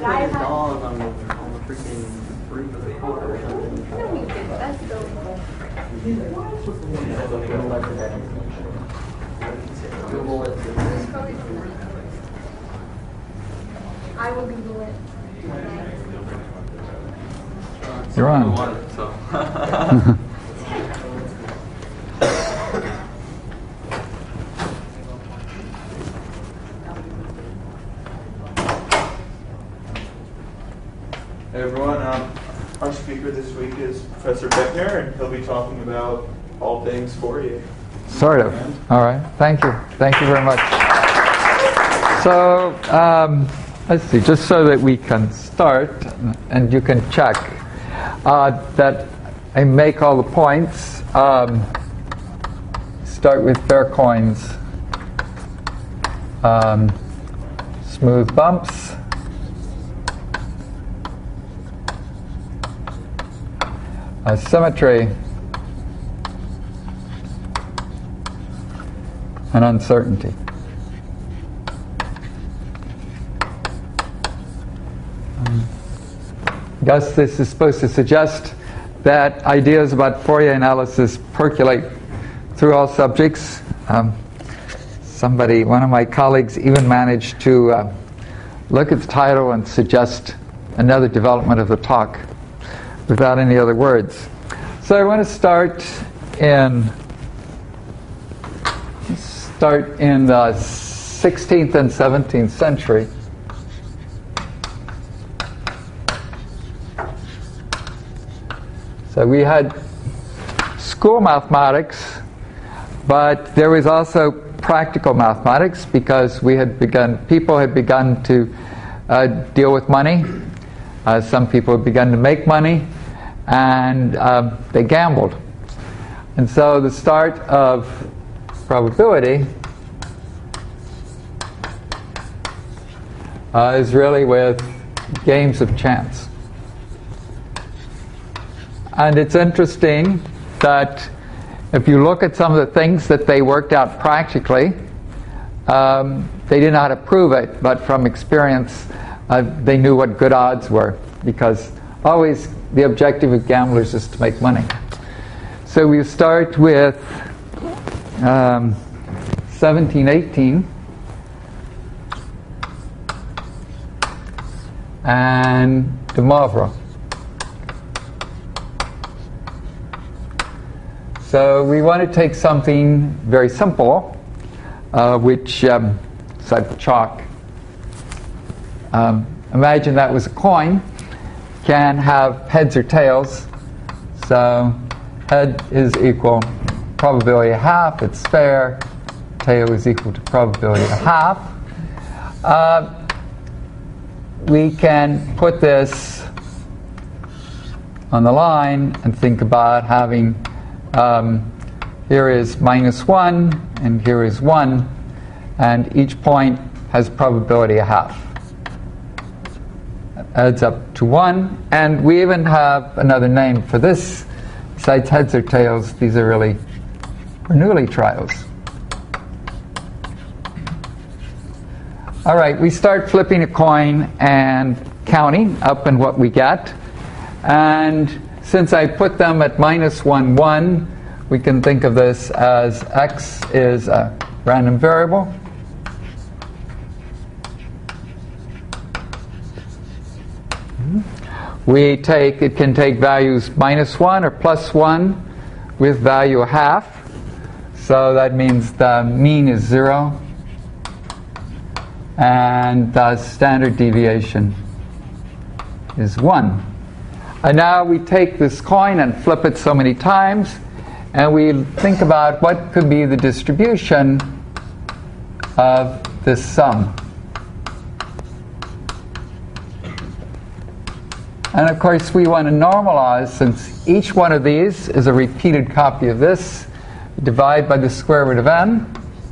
put his dog on the freaking roof of the car or something. No, we didn't. That's so I will Google it. You're on. Hey everyone, our speaker this week is Professor Beckner, and he'll be talking about all things Fourier. Sort of. All right. Thank you. Thank you very much. So, let's see, just so that we can start, and you can check that I make all the points. Start with fair coins, smooth bumps, symmetry, and uncertainty. I guess this is supposed to suggest that ideas about Fourier analysis percolate through all subjects. One of my colleagues, even managed to look at the title and suggest another development of the talk without any other words. So I want to start in the 16th and 17th century. So we had school mathematics, but there was also practical mathematics because people had begun to deal with money. Some people had begun to make money, and they gambled. And so the start of probability is really with games of chance. And it's interesting that if you look at some of the things that they worked out practically, they didn't know how to prove it, but from experience, they knew what good odds were, because always the objective of gamblers is to make money. So we start with 1718 and De Moivre. So we want to take something very simple, which is like chalk. Imagine that was a coin. Can have heads or tails. So head is equal probability of half. It's fair. Tail is equal to probability of half. We can put this on the line and think about having here is -1 and here is 1, and each point has probability of half. That adds up to 1, and we even have another name for this. Besides heads or tails, these are really Bernoulli trials. All right, we start flipping a coin and counting up in what we get, and since I put them at -1, 1, we can think of this as x is a random variable. It can take values -1 or +1 with value of half. So that means the mean is 0 and the standard deviation is 1. And now we take this coin and flip it so many times, and we think about what could be the distribution of this sum. And of course we want to normalize, since each one of these is a repeated copy of this, divide by the square root of n,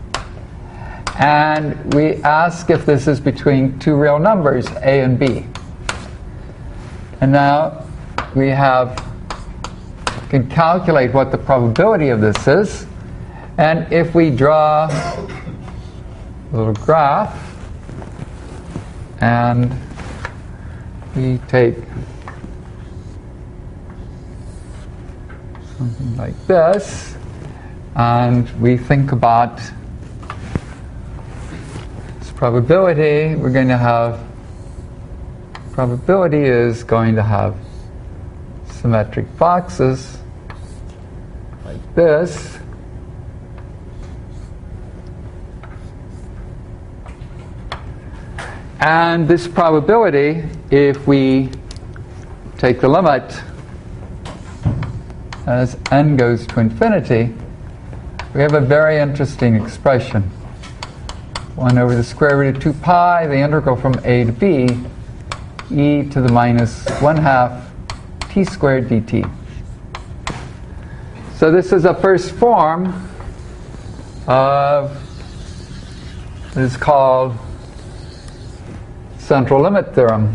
and we ask if this is between two real numbers, a and b. And now we can calculate what the probability of this is, and if we draw a little graph and we take something like this, and we think about this probability. We're going to have, probability is going to have symmetric boxes like this. And this probability, if we take the limit as n goes to infinity, we have a very interesting expression. 1 over the square root of 2 pi, the integral from a to b, e to the minus 1/2 t squared dt. So this is a first form of what is called central limit theorem.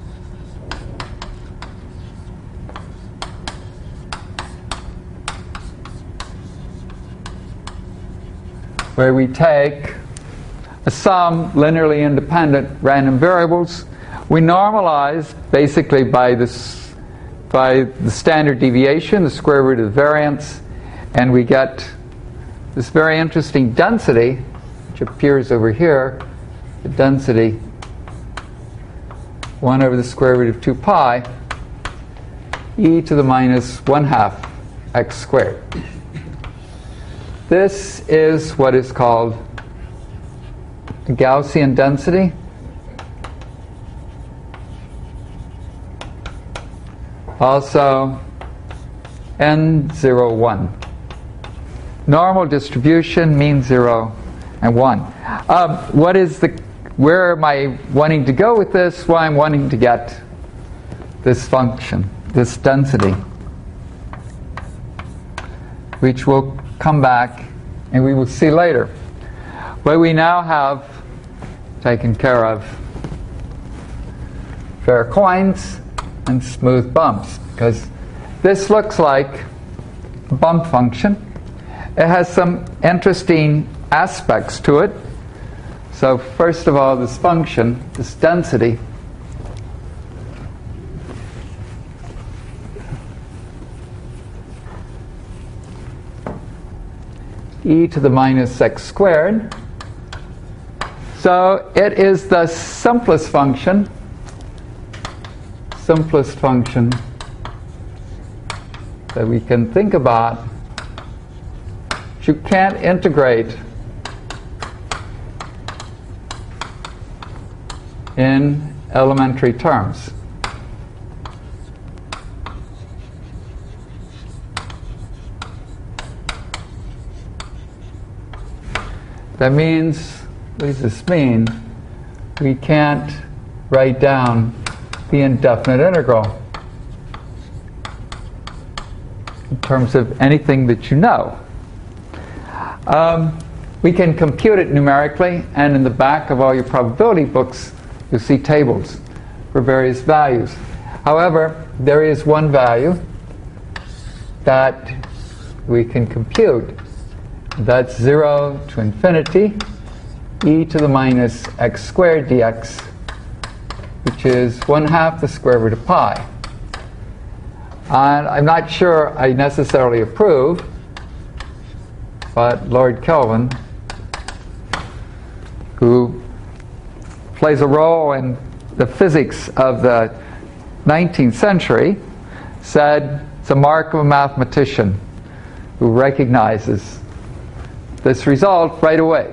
Where we take a sum linearly independent random variables, we normalize basically by the standard deviation, the square root of the variance, and we get this very interesting density, which appears over here, the density 1 over the square root of 2 pi e to the minus 1/2 x squared. This is what is called a Gaussian density. Also n01. Normal distribution, mean 0 and 1. Where am I wanting to go with this? Well, I'm wanting to get this function, this density, which will come back and we will see later. But we now have taken care of fair coins and smooth bumps, because this looks like a bump function. It has some interesting aspects to it. So first of all, this function, this density, e to the minus x squared. So it is the simplest function that we can think about. You can't integrate in elementary terms. That means, what does this mean? We can't write down the indefinite integral in terms of anything that you know. We can compute it numerically, and in the back of all your probability books you'll see tables for various values. However, there is one value that we can compute. That's 0 to infinity e to the minus x squared dx, which is 1/2 the square root of pi. And I'm not sure I necessarily approve, but Lord Kelvin, who plays a role in the physics of the 19th century, said it's a mark of a mathematician who recognizes this result right away.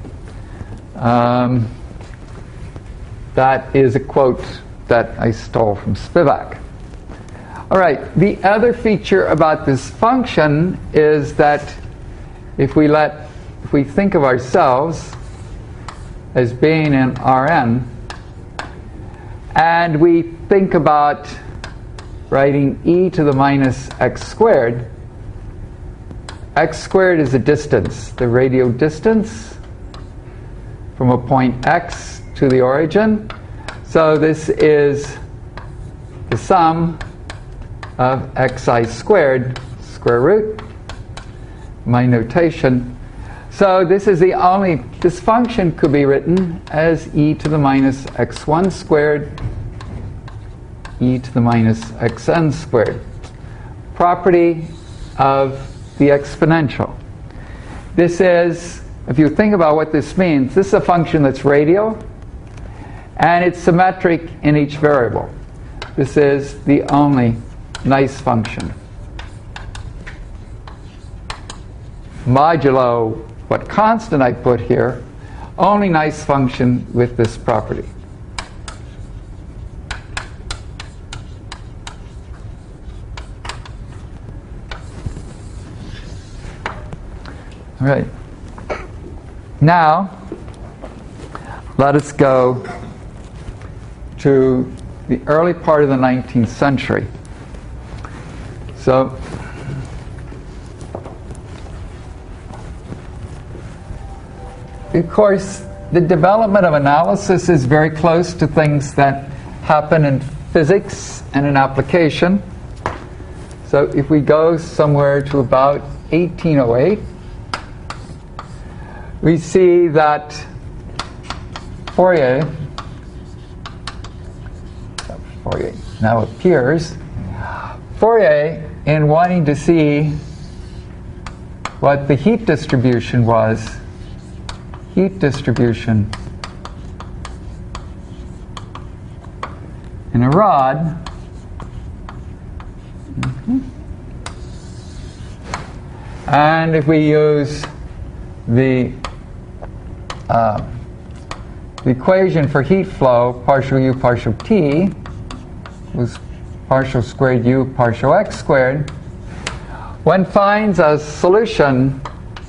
That is a quote that I stole from Spivak. All right, the other feature about this function is that if we think of ourselves as being in Rn, and we think about writing e to the minus x squared, x squared is a distance, the radial distance from a point x to the origin. So this is the sum of xi squared square root, my notation. So this function could be written as e to the minus x1 squared e to the minus xn squared. Property of the exponential. This is, if you think about what this means, this is a function that's radial, and it's symmetric in each variable. This is the only nice function. Modulo what constant I put here, only nice function with this property. All right. Now, let us go to the early part of the 19th century. So, of course, the development of analysis is very close to things that happen in physics and in application. So if we go somewhere to about 1808, we see that Fourier now appears. Fourier, in wanting to see what the heat distribution was, in a rod, and if we use the equation for heat flow, partial u partial t, was partial squared u partial x squared, one finds a solution.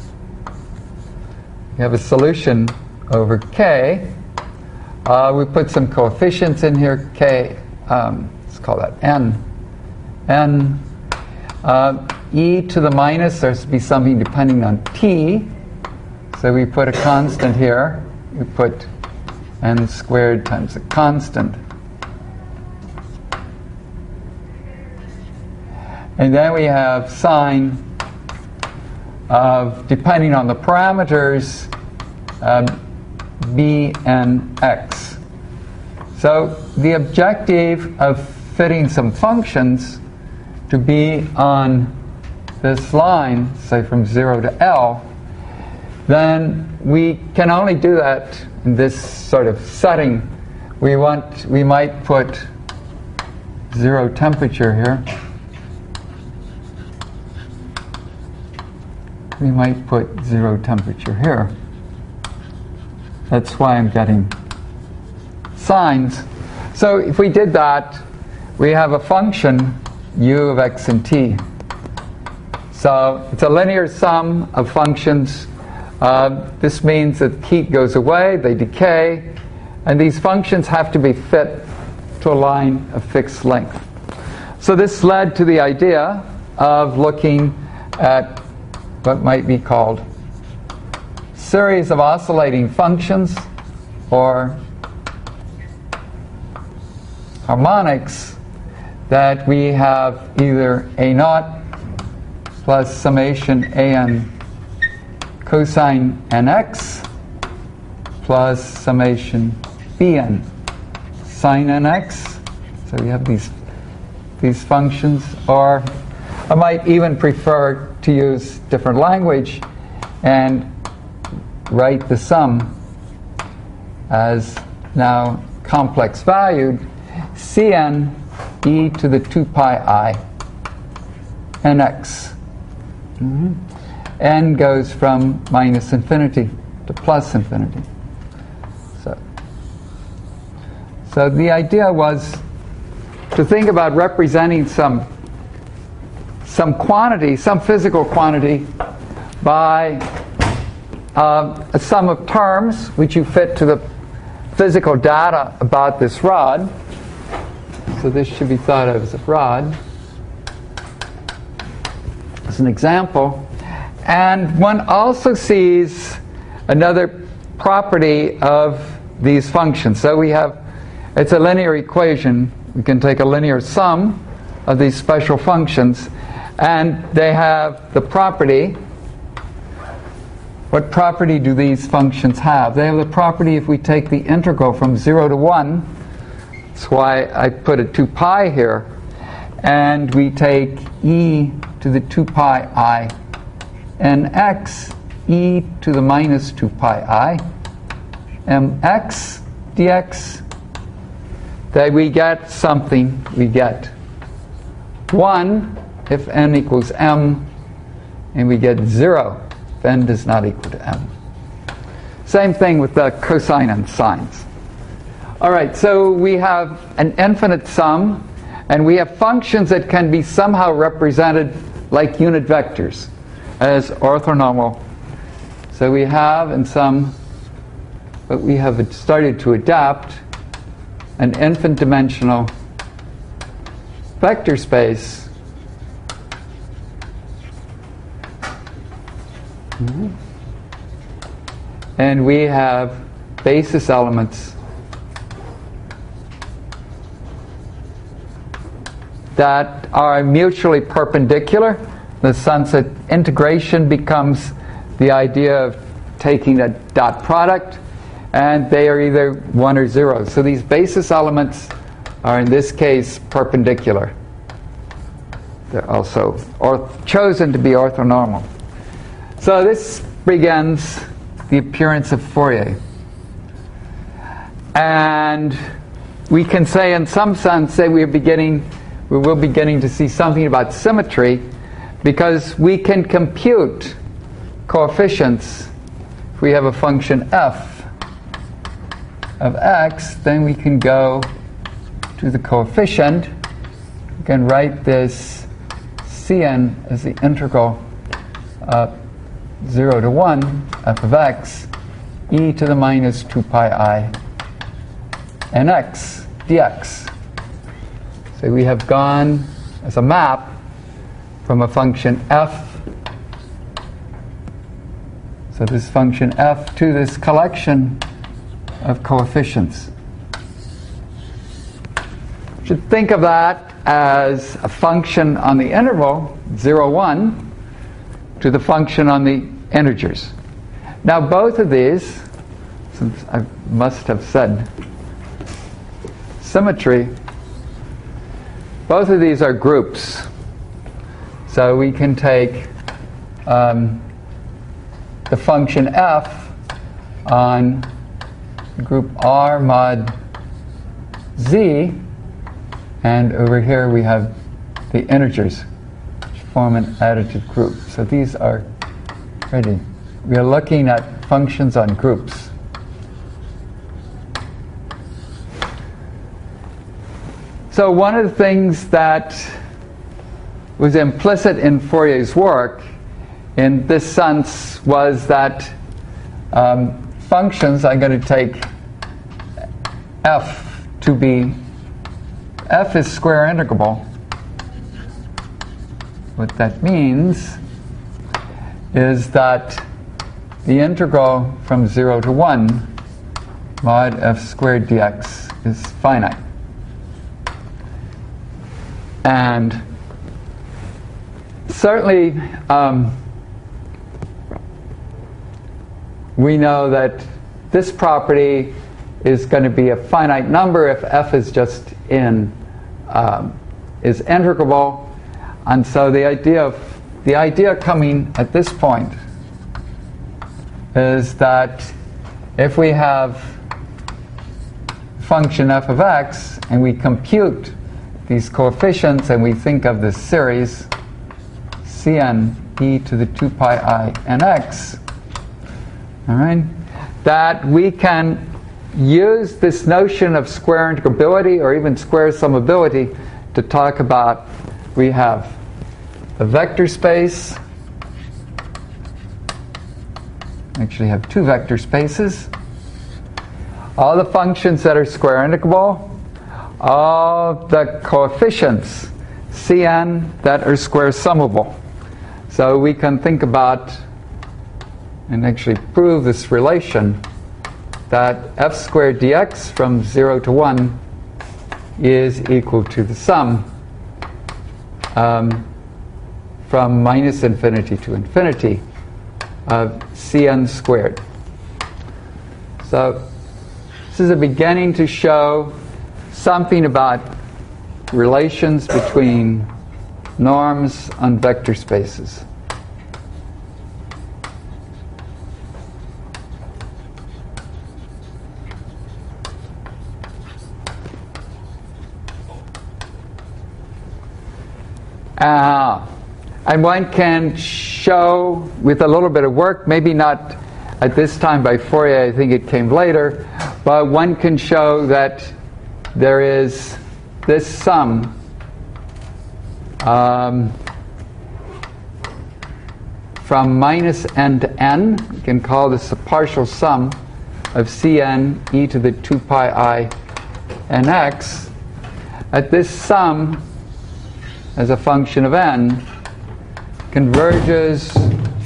We have a solution over k. We put some coefficients in here, k, let's call that n. E to the minus, there's to be something depending on t. So we put a constant here. We put n squared times a constant. And then we have sine of, depending on the parameters, b and x. So the objective of fitting some functions to be on this line, say from 0 to L, then we can only do that in this sort of setting. We might put 0 temperature here. We might put 0 temperature here. That's why I'm getting signs. So if we did that, we have a function u of x and t. So it's a linear sum of functions. This means that heat goes away, they decay, and these functions have to be fit to a line of fixed length. So this led to the idea of looking at what might be called series of oscillating functions, or harmonics, that we have either a naught plus summation an cosine nx plus summation bn sine nx. So we have these functions, or I might even prefer to use different language and write the sum as now complex valued Cn e to the 2 pi I nx. N goes from minus infinity to plus infinity. So the idea was to think about representing some quantity, some physical quantity, by a sum of terms which you fit to the physical data about this rod. So this should be thought of as a rod, as an example. And one also sees another property of these functions. So we have, it's a linear equation. We can take a linear sum of these special functions, and they have the property. What property do these functions have? They have the property, if we take the integral from 0 to 1, That's why I put a 2 pi here. And we take e to the 2 pi I nx e to the minus 2 pi I mx dx. That we get something. We get 1 if n equals m, and we get 0 if n does not equal to m. Same thing with the cosine and sines. All right, so we have an infinite sum, and we have functions that can be somehow represented like unit vectors as orthonormal. So we have in some, but we have started to adapt an infinite dimensional vector space and we have basis elements that are mutually perpendicular, in the sense that integration becomes the idea of taking a dot product, and they are either 1 or 0. So these basis elements are in this case perpendicular. They're also chosen to be orthonormal. So this begins the appearance of Fourier. And we can say in some sense that we will beginning to see something about symmetry, because we can compute coefficients. If we have a function f of x, then we can go to the coefficient. We can write this Cn as the integral of 0 to 1 f of x e to the minus 2 pi I nx dx. So we have gone as a map from a function f, so this function f, to this collection of coefficients. You should think of that as a function on the interval 0, 1 to the function on the integers. Now both of these, since I must have said symmetry, both of these are groups. So we can take the function f on group R mod z, and over here we have the integers, which form an additive group. So these are ready. We are looking at functions on groups. So one of the things that was implicit in Fourier's work in this sense was that functions, I'm going to take f to be, f is square integrable. What that means is that the integral from 0 to 1 mod f squared dx is finite. And certainly we know that this property is going to be a finite number if f is just is integrable. And so the idea coming at this point is that if we have function f of x and we compute these coefficients and we think of this series Cn e to the 2 pi I nx, all right, that we can use this notion of square integrability or even square summability to talk about, we have a vector space, actually have two vector spaces, all the functions that are square integrable, all the coefficients Cn that are square summable. So we can think about and actually prove this relation that f squared dx from 0 to 1 is equal to the sum from minus infinity to infinity of Cn squared. So this is a beginning to show something about relations between norms on vector spaces. And one can show with a little bit of work, maybe not at this time by Fourier, I think it came later, but one can show that there is this sum from minus n to n. You can call this a partial sum of Cn e to the 2 pi I nx. At this sum, as a function of n, converges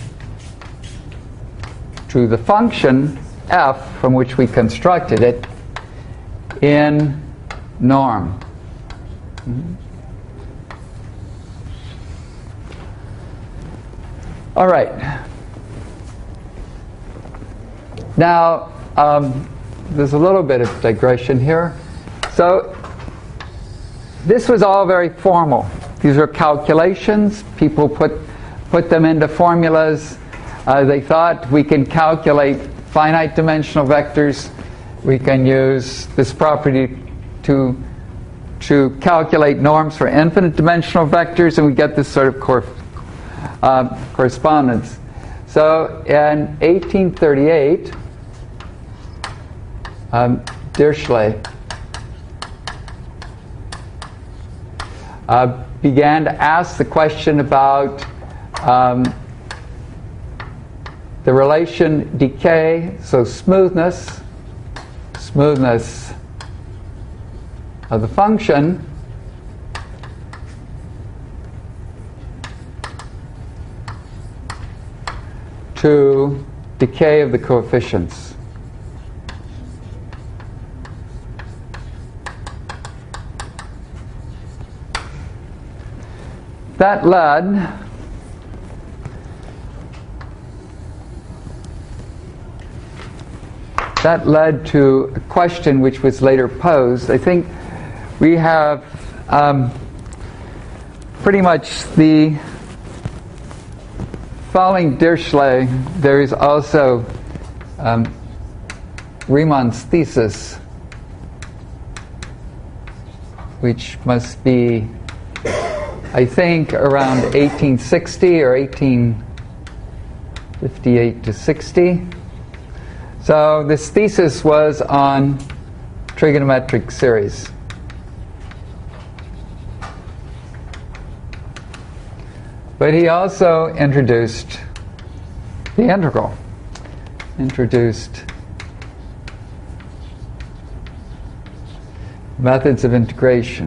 to the function f from which we constructed it in norm. All right. Now, there's a little bit of digression here. So, this was all very formal. These are calculations. People put them into formulas. They thought we can calculate finite dimensional vectors. We can use this property to calculate norms for infinite dimensional vectors, and we get this sort of correspondence. So in 1838, Dirichlet began to ask the question about the relation decay, so smoothness of the function to decay of the coefficients. That led to a question which was later posed. I think we have pretty much the following Dirichlet. There is also Riemann's thesis, which must be, I think, around 1860 or 1858 to 60. So this thesis was on trigonometric series. But he also introduced the integral, introduced methods of integration.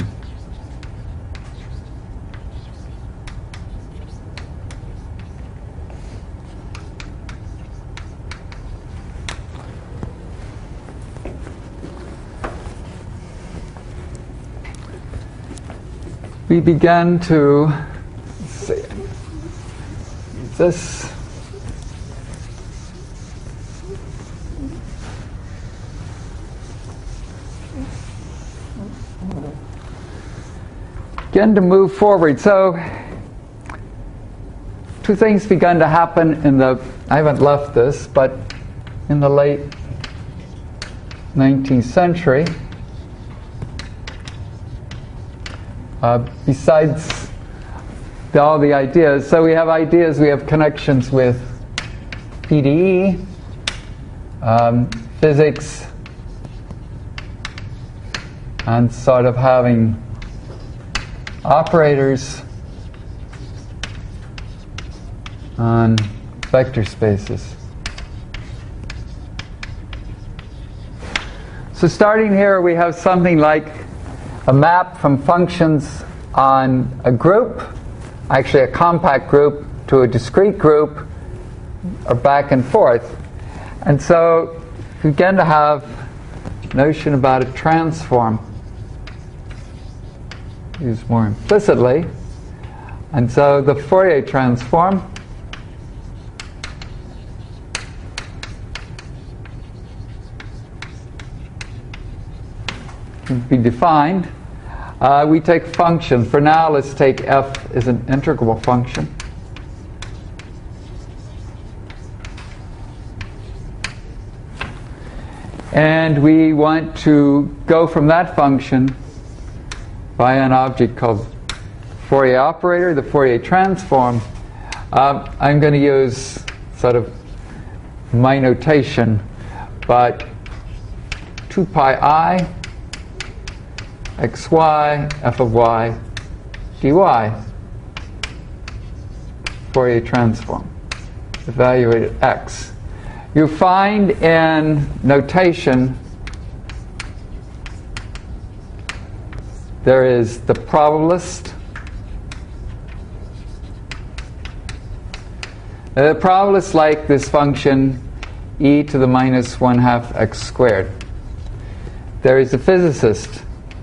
We began to see this. Began to move forward. So, two things began to happen in the, I haven't left this, but in the late 19th century. Besides all the ideas, so we have ideas, we have connections with PDE, physics, and sort of having operators on vector spaces. So starting here, we have something like a map from functions on a group, actually a compact group, to a discrete group, or back and forth. And so we begin to have a notion about a transform used more implicitly. And so the Fourier transform be defined. We take function. For now, let's take f as an integrable function. And we want to go from that function by an object called Fourier operator, the Fourier transform. I'm going to use sort of my notation, but 2 pi I xy f of y dy, Fourier transform, evaluate at x. You find in notation there is the probabilist. The probabilist like this function e to the minus 1/2 x squared. There is a physicist.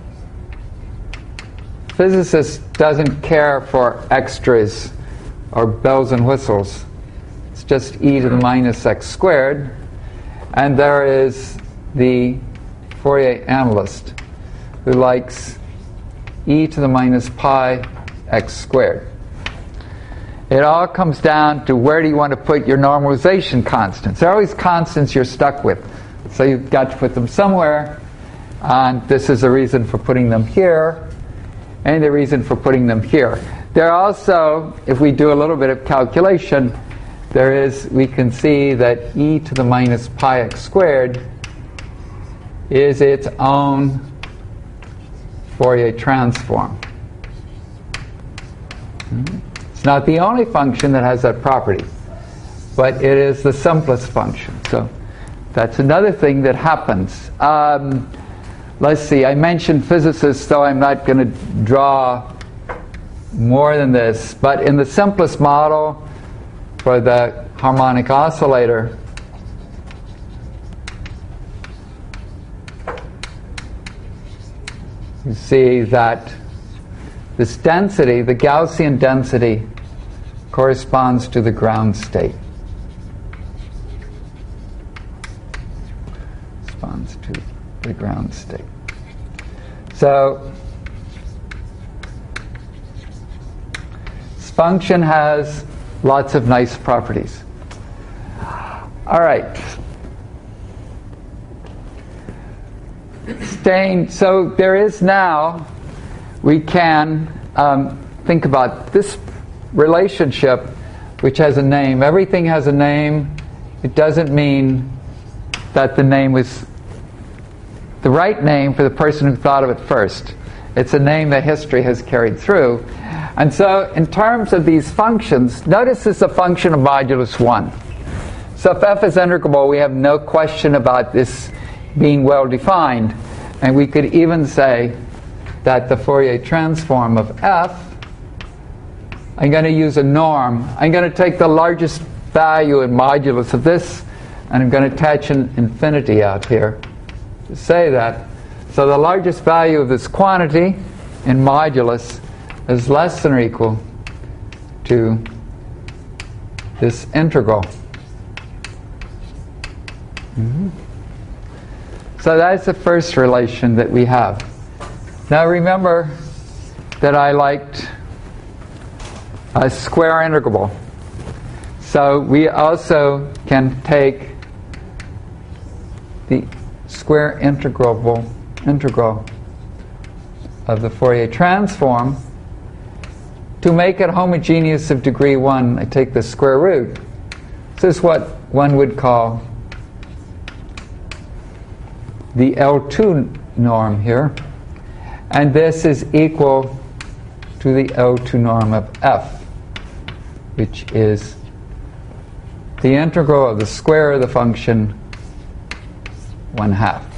Physicist doesn't care for extras or bells and whistles. It's just e to the minus x squared. And there is the Fourier analyst who likes e to the minus pi x squared. It all comes down to where do you want to put your normalization constants. There are always constants you're stuck with. So you've got to put them somewhere. And this is a reason for putting them here. And the reason for putting them here. There are also, if we do a little bit of calculation, we can see that e to the minus pi x squared is its own Fourier transform. It's not the only function that has that property, but it is the simplest function. So that's another thing that happens. Let's see, I mentioned physicists, so I'm not going to draw more than this. But in the simplest model for the harmonic oscillator, you see that this density, the Gaussian density, corresponds to the ground state. Corresponds to the ground state. So this function has lots of nice properties. All right. So there is now, we can think about this relationship which has a name. Everything has a name. It doesn't mean that the name was the right name for the person who thought of it first. It's a name that history has carried through. And so in terms of these functions, notice it's a function of modulus 1. So if f is integrable, we have no question about this being well defined. And we could even say that the Fourier transform of f, I'm going to use a norm. I'm going to take the largest value in modulus of this, and I'm going to attach an infinity out here to say that. So the largest value of this quantity in modulus is less than or equal to this integral. So that's the first relation that we have. Now remember that I liked a square integrable. So we also can take the square integral of the Fourier transform. To make it homogeneous of degree 1, I take the square root. This is what one would call the L2 norm here. And this is equal to the L2 norm of f, which is the integral of the square of the function 1/2.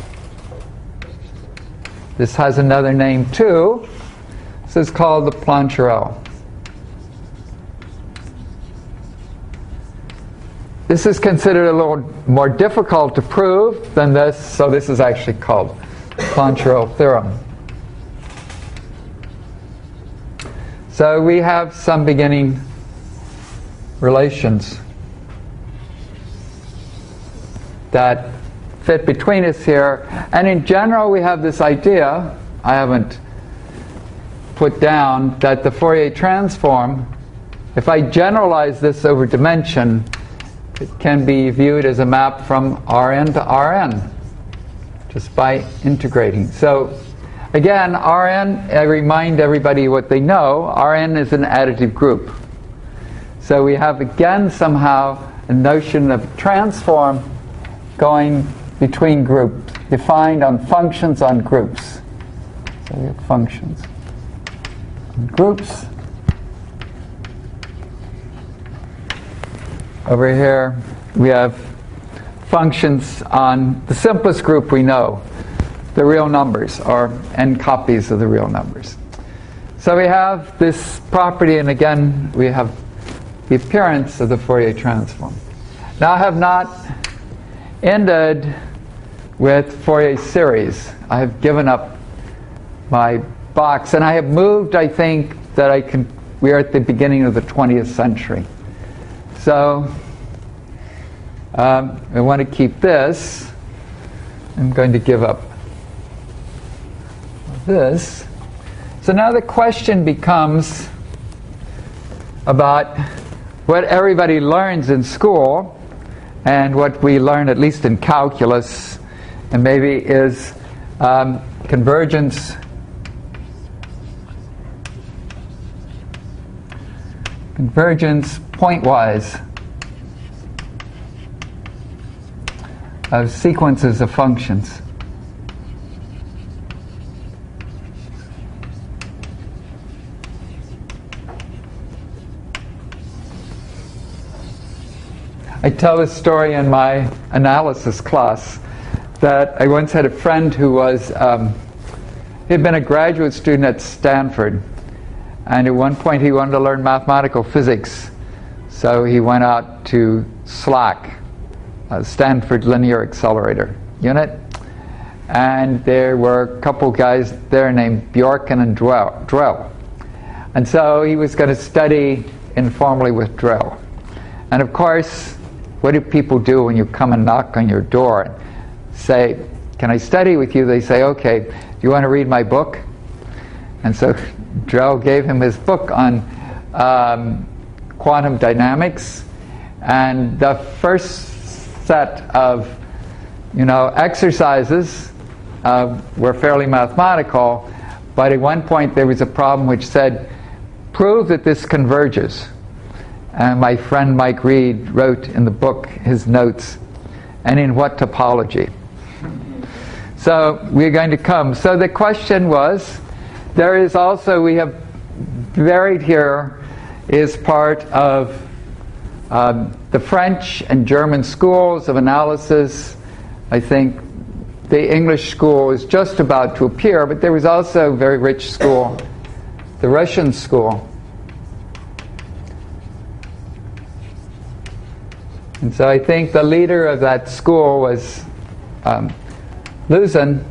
This has another name too. This is called the Plancherel. This is considered a little more difficult to prove than this, so this is actually called Plancherel theorem. So we have some beginning relations that fit between us here. And in general, we have this idea, I haven't put down, that the Fourier transform, if I generalize this over dimension, it can be viewed as a map from Rn to Rn, just by integrating. So again, Rn, I remind everybody what they know, Rn is an additive group. So we have again somehow a notion of transform going between groups, defined on functions on groups. So we have functions on groups. Over here we have functions on the simplest group we know, the real numbers, or n copies of the real numbers. So we have this property, and again we have the appearance of the Fourier transform. Now I have not ended with Fourier series. I have given up my box, and I have moved, I think, that we are at the beginning of the 20th century. So I want to keep this. I'm going to give up this. So now the question becomes about what everybody learns in school and what we learn at least in calculus, and maybe is convergence pointwise of sequences of functions. I tell this story in my analysis class that I once had a friend who was, he had been a graduate student at Stanford, and at one point he wanted to learn mathematical physics, so he went out to SLAC, Stanford Linear Accelerator Unit, and there were a couple guys there named Bjorken and Drell. And so he was going to study informally with Drell. And of course, what do people do when you come and knock on your door and say, "Can I study with you?" They say, "Okay, do you want to read my book?" And so Drell gave him his book on quantum dynamics, and the first set of exercises were fairly mathematical, but at one point there was a problem which said, "Prove that this converges." And my friend Mike Reed wrote in the book his notes, "And in what topology?" So we're going to come. So the question was, there is also, we have buried here, is part of the French and German schools of analysis. I think the English school is just about to appear, but there was also a very rich school, the Russian school. And so I think the leader of that school was Luzin.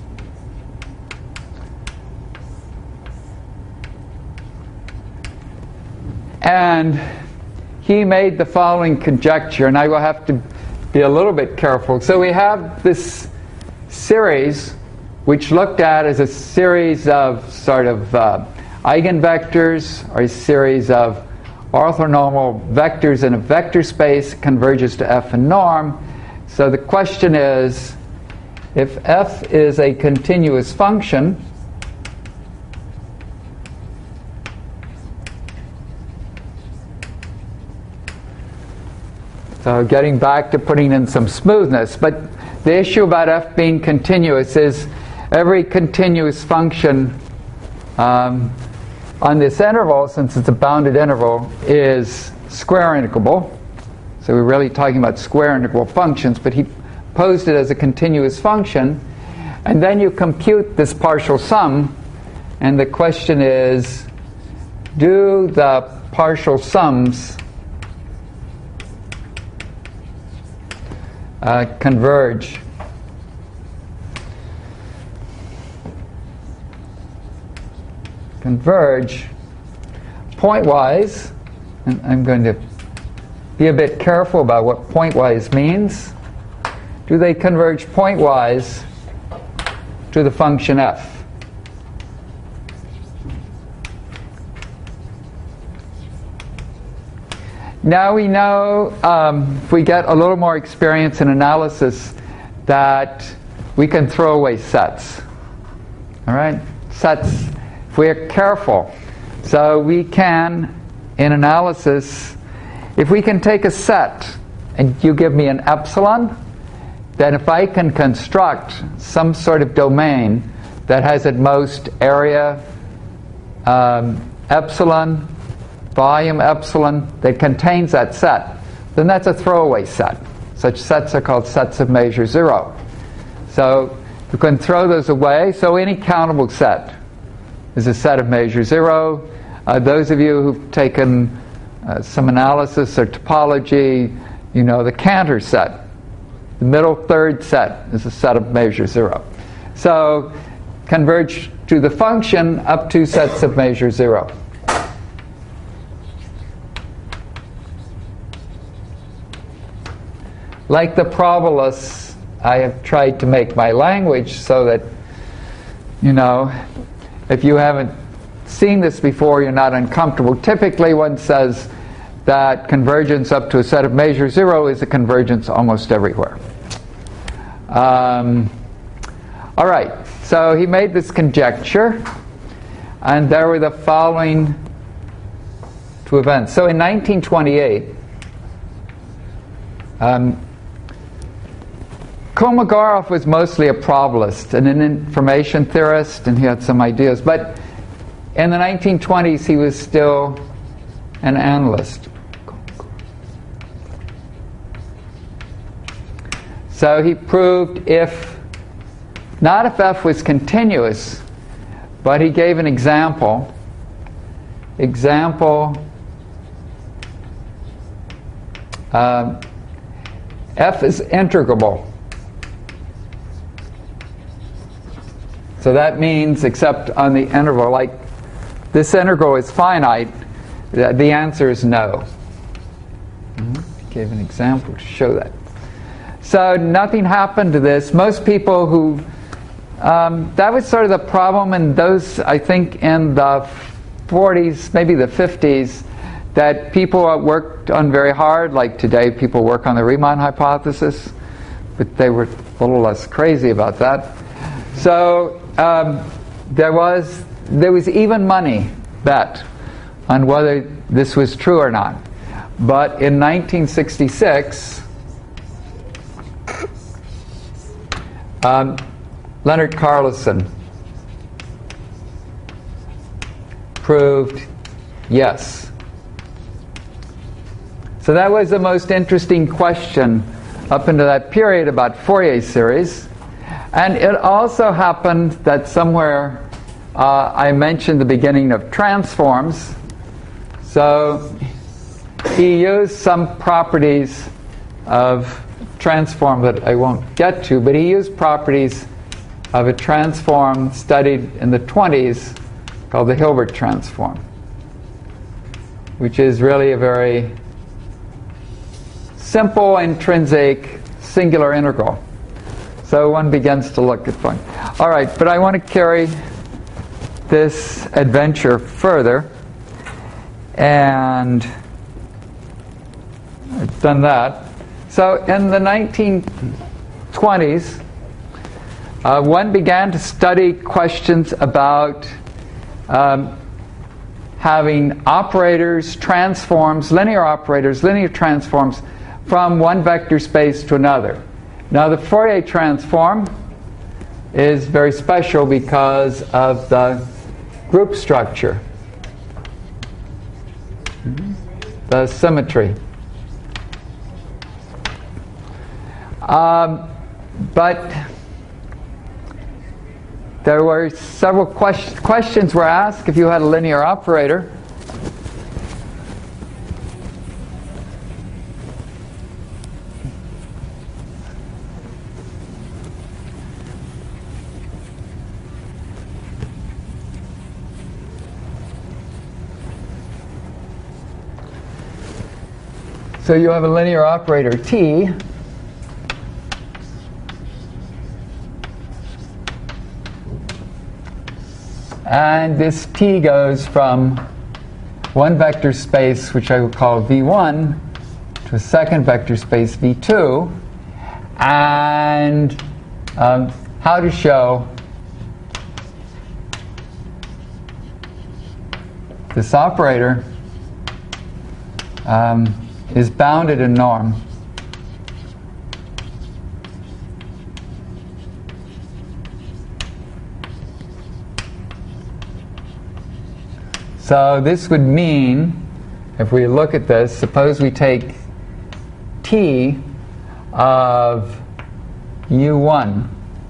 And he made the following conjecture, and I will have to be a little bit careful. So we have this series, which looked at as a series of sort of eigenvectors, or a series of orthonormal vectors in a vector space, converges to f and norm. So the question is, if f is a continuous function, so getting back to putting in some smoothness, but the issue about f being continuous is every continuous function on this interval, since it's a bounded interval, is square integrable. So we're really talking about square integral functions, but he posed it as a continuous function. And then you compute this partial sum, and the question is, do the partial sums converge? Converge pointwise, and I'm going to be a bit careful about what pointwise means, do they converge pointwise to the function f? Now we know, if we get a little more experience in analysis, that we can throw away sets. All right? Sets, if we're careful. So we can, in analysis, if we can take a set and you give me an epsilon, then if I can construct some sort of domain that has at most area epsilon, volume epsilon, that contains that set, then that's a throwaway set. Such sets are called sets of measure 0. So you can throw those away. So any countable set is a set of measure 0. Those of you who've taken some analysis or topology, you know the Cantor set. The middle third set is a set of measure 0. So converge to the function up to sets of measure 0. Like the Probolus, I have tried to make my language so that, you know, if you haven't seen this before, you're not uncomfortable. Typically, one says that convergence up to a set of measure 0 is a convergence almost everywhere. All right, so he made this conjecture, and there were the following two events. So in 1928, Kolmogorov was mostly a probabilist and an information theorist, and he had some ideas. But in the 1920s, he was still an analyst. So he proved not if f was continuous, but he gave an example. F is integrable. So that means, except on the interval, like this integral is finite, the answer is no. Gave an example to show that. So nothing happened to this. Most people who, that was sort of the problem in those, I think in the 40s, maybe the 50s, that people worked on very hard, like today people work on the Riemann hypothesis, but they were a little less crazy about that. So there was even money bet on whether this was true or not. But in 1966, Leonard Carlson proved yes. So that was the most interesting question up into that period about Fourier series. And it also happened that somewhere I mentioned the beginning of transforms. So he used some properties of transform that I won't get to, but he used properties of a transform studied in the 20s called the Hilbert transform, which is really a very simple, intrinsic, singular integral. So one begins to look at fun. All right, but I want to carry this adventure further, and I've done that. So in the 1920s, one began to study questions about having operators, transforms, linear transforms from one vector space to another. Now the Fourier transform is very special because of the group structure, the symmetry. But there were several questions were asked if you had a linear operator. So you have a linear operator T, And this T goes from one vector space, which I will call V1, to a second vector space, V2, and how to show this operator is bounded in norm. So this would mean, if we look at this, suppose we take T of U1,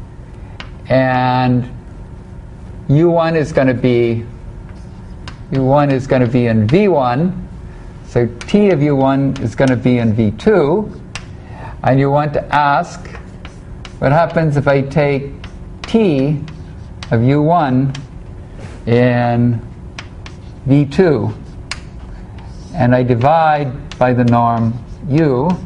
and U1 is going to be in V1, so T of U1 is going to be in V2, and you want to ask what happens if I take T of U1 in V2 and I divide by the norm U1,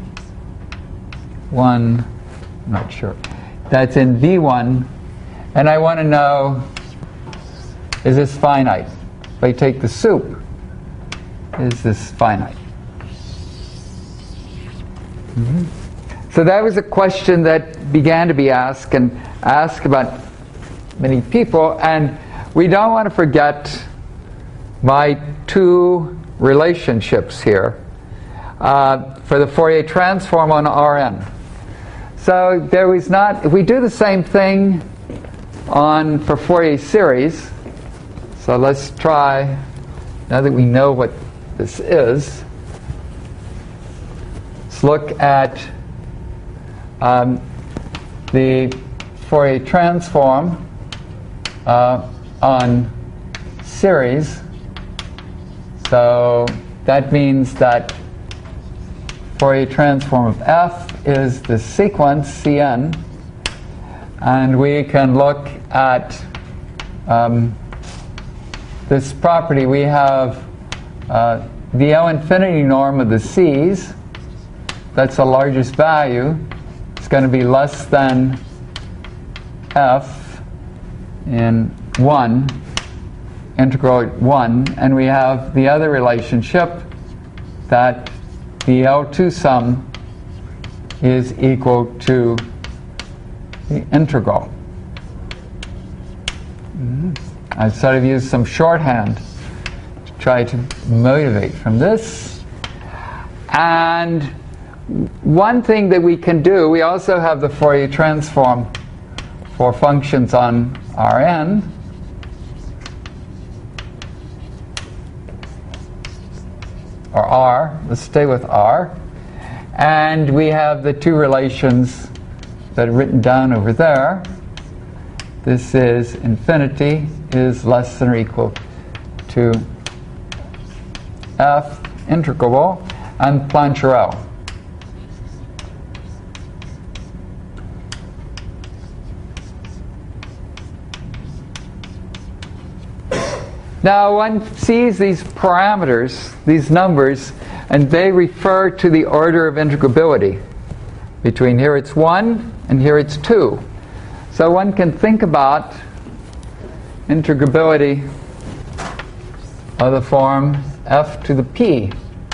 I'm not sure, that's in V1, and I want to know, is this finite? If I take the soup, is this finite? So that was a question that began to be asked and asked about many people, and we don't want to forget my two relationships here for the Fourier transform on Rn. So there was not, if we do the same thing for Fourier series, so let's try, now that we know what this is, let's look at the Fourier transform on series. So that means that Fourier transform of f is the sequence Cn, and we can look at this property. We have the L infinity norm of the C's, that's the largest value, it's going to be less than f in 1, integral at 1, and we have the other relationship that the L2 sum is equal to the integral. I sort of used some shorthand to try to motivate from this. And one thing that we can do, we also have the Fourier transform for functions on Rn. Or R, let's stay with R. And we have the two relations that are written down over there. This is infinity is less than or equal to f integrable and Plancherel. Now one sees these parameters, these numbers, and they refer to the order of integrability. Between here it's 1 and here it's 2. So one can think about integrability of the form f to the p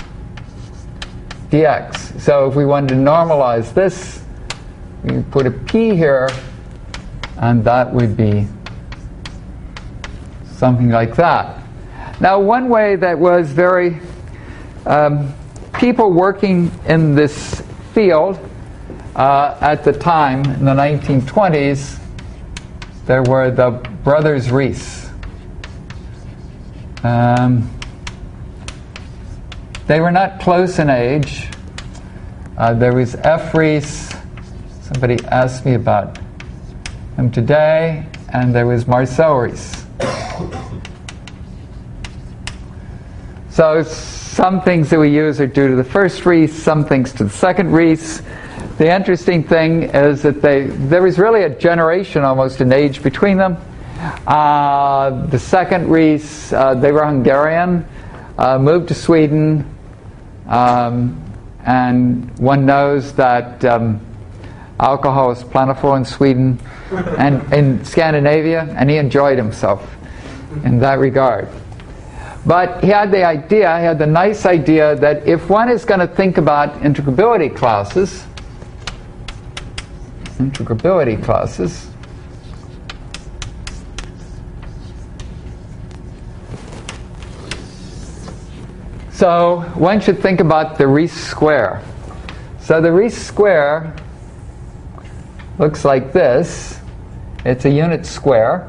dx. So if we wanted to normalize this, we put a p here, and that would be something like that. Now, one way that was very people working in this field at the time, in the 1920s, there were the brothers Riesz. They were not close in age. There was F. Riesz. Somebody asked me about him today, and there was Marcel Riesz. So some things that we use are due to the first Riesz, some things to the second Riesz. The interesting thing is that there was really a generation almost in age between them. The second Riesz, they were Hungarian, moved to Sweden, and one knows that alcohol is plentiful in Sweden and in Scandinavia, and he enjoyed himself. in that regard. But he had the nice idea that if one is going to think about integrability classes, so one should think about the Riesz square. So the Riesz square looks like this. It's a unit square.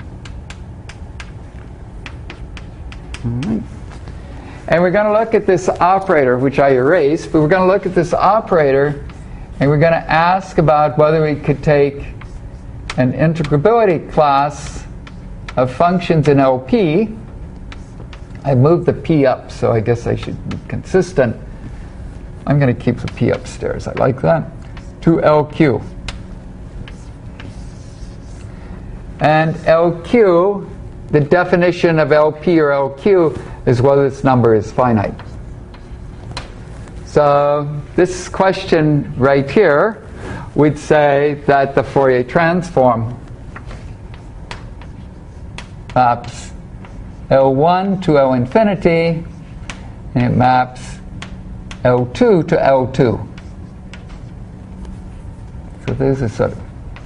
Right. And we're going to look at this operator, which I erased, but we're going to look at this operator and we're going to ask about whether we could take an integrability class of functions in LP. I moved the P up, so I guess I should be consistent. I'm going to keep the P upstairs. I like that. To LQ. And LQ, the definition of LP or LQ is whether this number is finite. So this question right here would say that the Fourier transform maps L1 to L infinity, and it maps L2 to L2. So there's a sort of...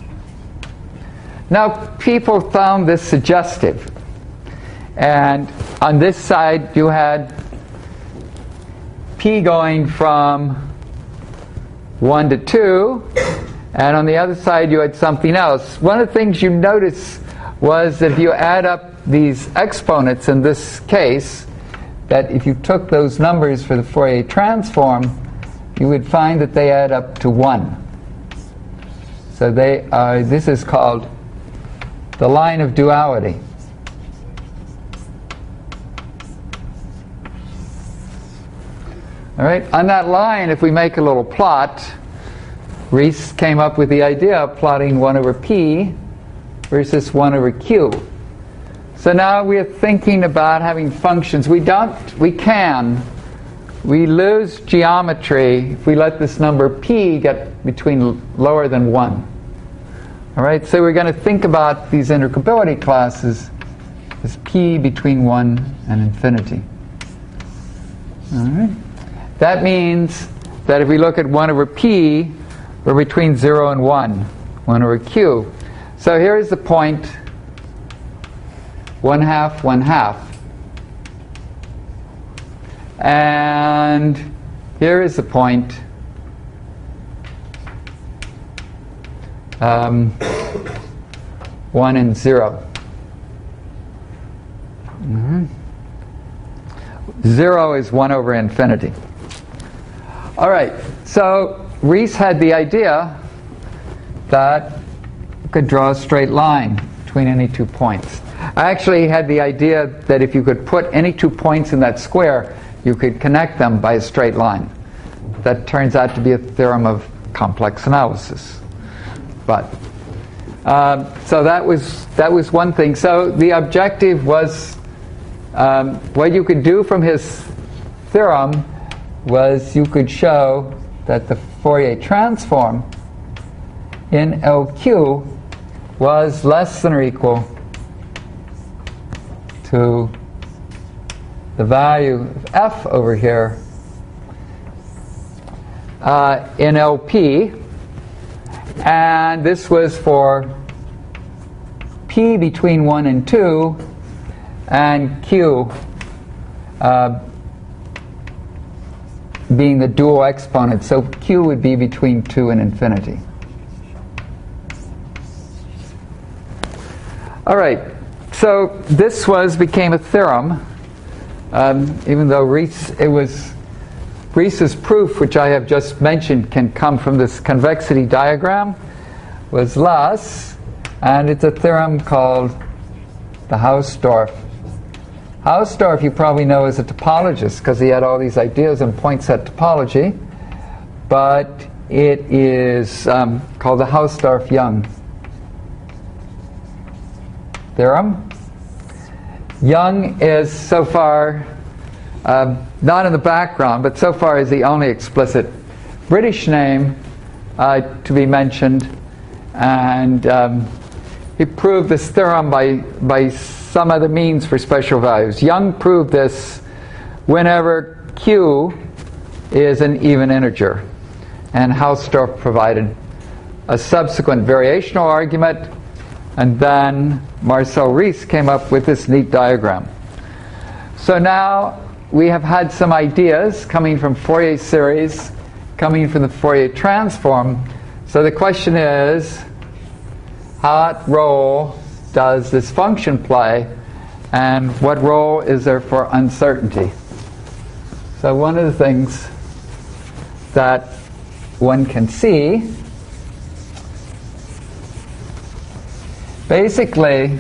Now, people found this suggestive. And on this side, you had P going from 1 to 2, and on the other side, you had something else. One of the things you notice was that if you add up these exponents in this case, that if you took those numbers for the Fourier transform, you would find that they add up to 1. So they are, this is called the line of duality. All right, on that line, if we make a little plot, Riesz came up with the idea of plotting 1 over P versus 1 over Q. So now we are thinking about having functions. We lose geometry if we let this number P get between lower than 1. All right, so we're going to think about these integrability classes as P between 1 and infinity. All right. That means that if we look at 1 over P, we're between 0 and 1 over Q. So here is the point 1/2, 1/2. And here is the point 1 and 0. 0 is 1 over infinity. All right, so Riesz had the idea that you could draw a straight line between any 2 points. I actually had the idea that if you could put any 2 points in that square, you could connect them by a straight line. That turns out to be a theorem of complex analysis. But so that was one thing. So the objective was what you could do from his theorem was you could show that the Fourier transform in LQ was less than or equal to the value of f over here in LP, and this was for P between 1 and 2 and Q being the dual exponent, so Q would be between 2 and infinity. All right, so this became a theorem, even though Riesz's proof, which I have just mentioned, can come from this convexity diagram, was less, and it's a theorem called the Hausdorff. Hausdorff, you probably know, as a topologist because he had all these ideas in point set topology, but it is called the Hausdorff-Young theorem. Young is so far not in the background, but so far is the only explicit British name to be mentioned, and he proved this theorem by some of the means for special values. Young proved this whenever Q is an even integer. And Hausdorff provided a subsequent variational argument, and then Marcel Rees came up with this neat diagram. So now we have had some ideas coming from Fourier series, coming from the Fourier transform. So the question is, what role does this function play, and what role is there for uncertainty? So one of the things that one can see, basically,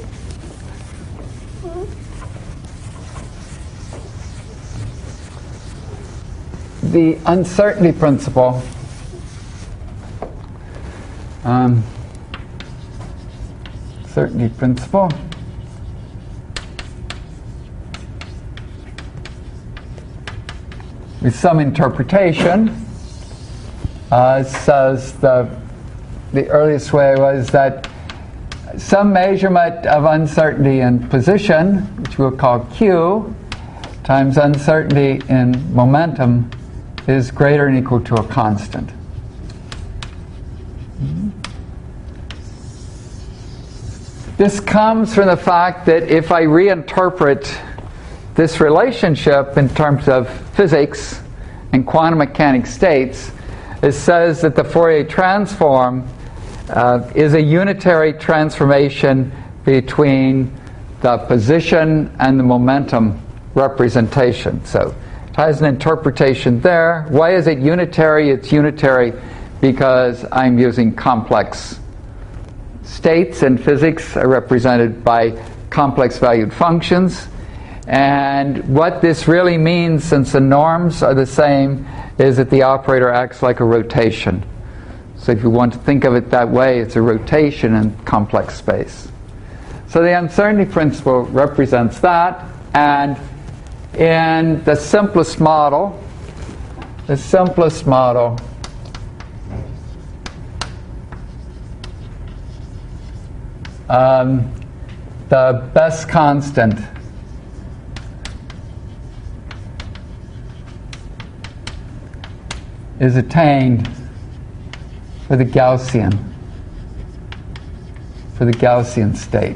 the uncertainty principle with some interpretation says the earliest way was that some measurement of uncertainty in position, which we'll call Q, times uncertainty in momentum is greater than or equal to a constant. This comes from the fact that if I reinterpret this relationship in terms of physics and quantum mechanics states, it says that the Fourier transform is a unitary transformation between the position and the momentum representation. So it has an interpretation there. Why is it unitary? It's unitary because I'm using complex states, and physics are represented by complex valued functions. And what this really means, since the norms are the same, is that the operator acts like a rotation. So if you want to think of it that way, it's a rotation in complex space. So the uncertainty principle represents that, and in the simplest model, the best constant is attained for the Gaussian state.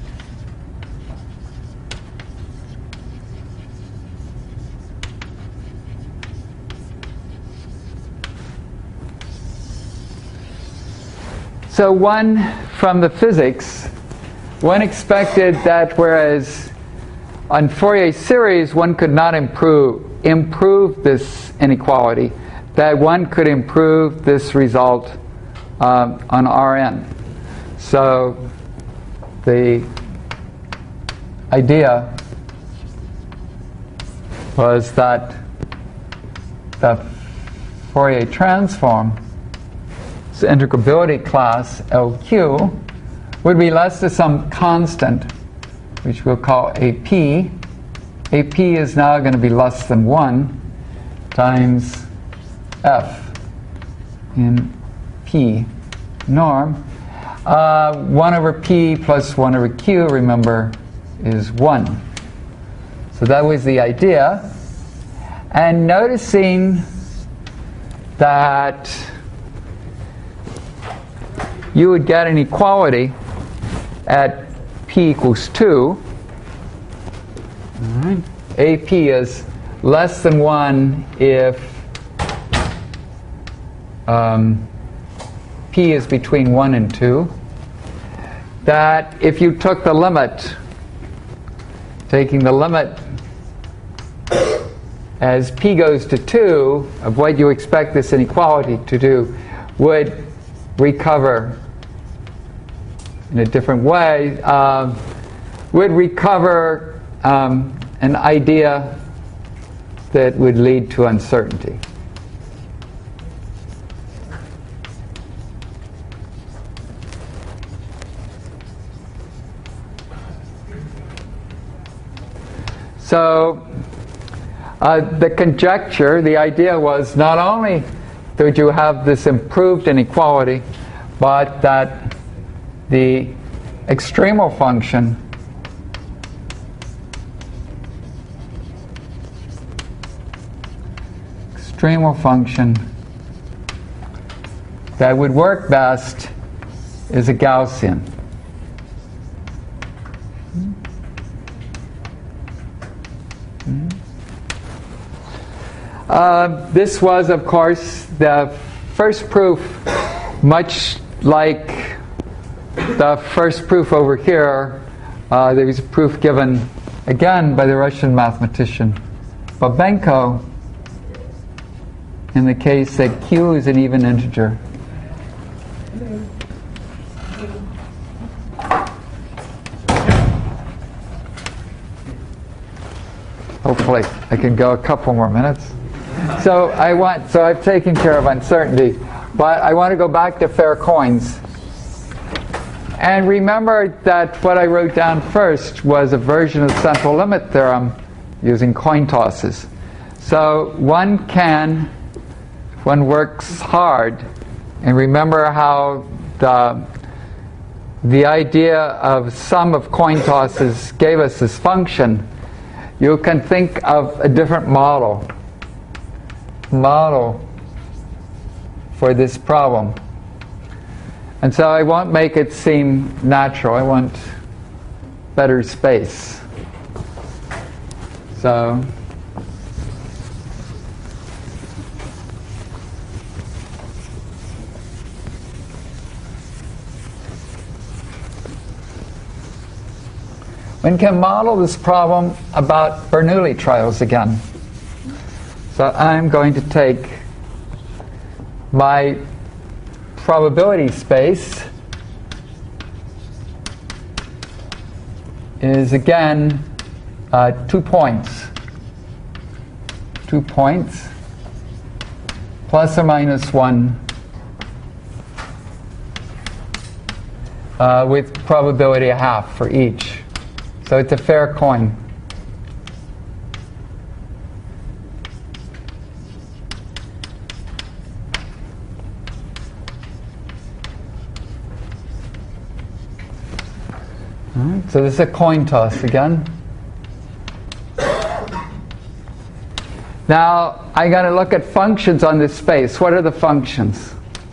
So one, from the physics, one expected that whereas on Fourier series one could not improve this inequality, that one could improve this result on Rn. So the idea was that the Fourier transform, the integrability class LQ, would be less than some constant, which we'll call AP. AP is now going to be less than 1 times F in P norm. 1 over P plus 1 over Q, remember, is 1. So that was the idea. And noticing that you would get an equality at P equals 2. Right. AP is less than 1 if P is between 1 and 2. That if you took the limit, taking the limit as P goes to 2 of what you expect this inequality to do, would recover in a different way, would recover an idea that would lead to uncertainty. So the conjecture, the idea was not only that you have this improved inequality, but that the extremal function extremal function that would work best is a Gaussian. This was, of course, the first proof, much like the first proof over here. There was a proof given again by the Russian mathematician Babenko in the case that Q is an even integer. Hopefully I can go a couple more minutes. So I've taken care of uncertainty, but I want to go back to fair coins. And remember that what I wrote down first was a version of the central limit theorem using coin tosses. So one works hard, and remember how the idea of sum of coin tosses gave us this function. You can think of a different model for this problem. And so I won't make it seem natural. I want better space. So one can model this problem about Bernoulli trials again. So I'm going to take my probability space is again 2 points. 2 points plus or minus 1 with probability a half for each. So it's a fair coin. So this is a coin toss again. Now I'm going to look at functions on this space. What are the functions?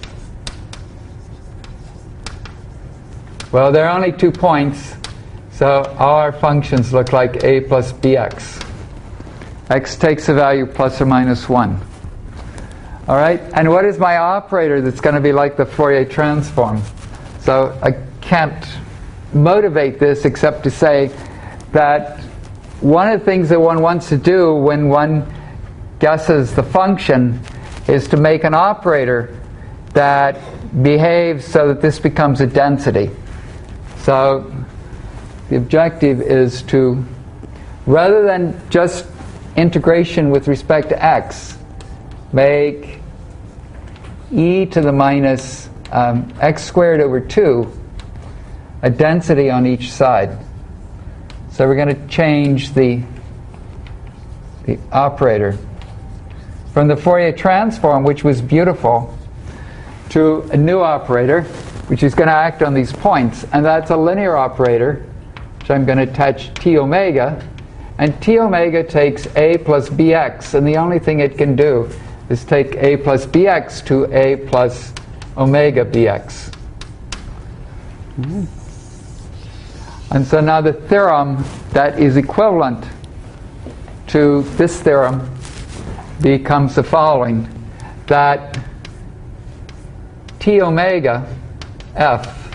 Well, there are only 2 points, so all our functions look like a plus bx. X takes a value plus or minus 1. All right, and what is my operator that's going to be like the Fourier transform? So I can't motivate this except to say that one of the things that one wants to do when one guesses the function is to make an operator that behaves so that this becomes a density. So the objective is to, rather than just integration with respect to x, make e to the minus x squared over 2 a density on each side. So we're going to change the operator from the Fourier transform, which was beautiful, to a new operator, which is going to act on these points. And that's a linear operator, which I'm going to attach t omega. And t omega takes a plus bx. And the only thing it can do is take a plus bx to a plus omega bx. And so now the theorem that is equivalent to this theorem becomes the following, that t omega f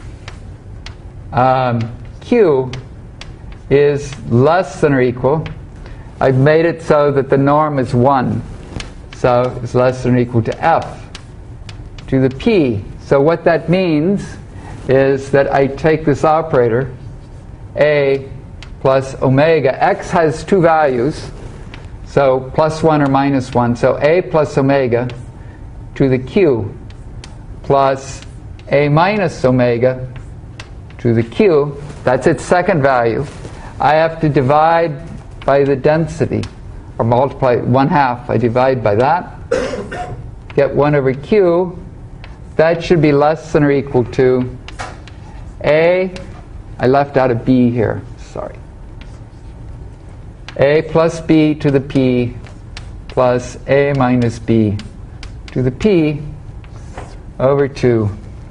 q is less than or equal. I've made it so that the norm is 1. So it's less than or equal to f to the p. So what that means is that I take this operator, a plus omega. X has 2 values, so plus 1 or minus 1. So a plus omega to the q plus a minus omega to the q. That's its second value. I have to divide by the density, or multiply 1/2. I divide by that. Get 1 over q. That should be less than or equal to a, I left out a b here, sorry. A plus b to the p plus A minus B to the P over 2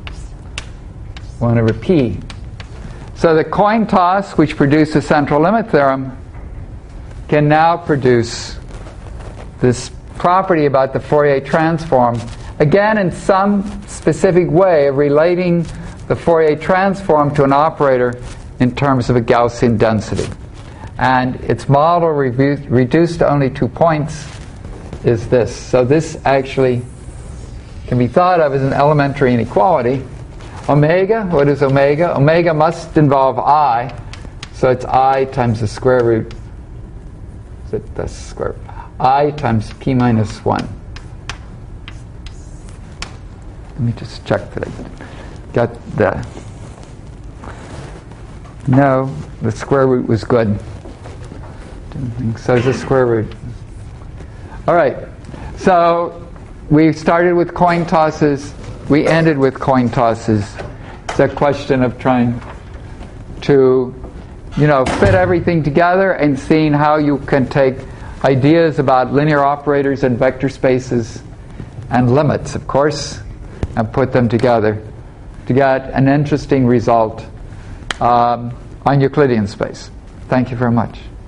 1 over P. So the coin toss, which produced the central limit theorem, can now produce this property about the Fourier transform, again in some specific way of relating the Fourier transform to an operator in terms of a Gaussian density. And its model reduced to only 2 points is this. So this actually can be thought of as an elementary inequality. Omega, what is omega? Omega must involve I, so it's I times the square root. Is it the square root? I times P minus 1. Let me just check that I got the... No, the square root was good. Didn't think so. It's the square root. All right. So we started with coin tosses. We ended with coin tosses. It's a question of trying to, fit everything together and seeing how you can take ideas about linear operators and vector spaces and limits, of course, and put them together to get an interesting result on Euclidean space. Thank you very much.